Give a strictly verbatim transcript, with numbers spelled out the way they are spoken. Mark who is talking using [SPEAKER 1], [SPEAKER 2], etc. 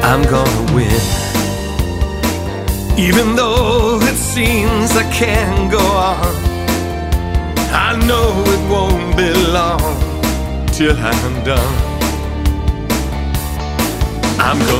[SPEAKER 1] I'm gonna win. Even though it seems I can't go on, I know it won't be long till I'm done. I'm gonna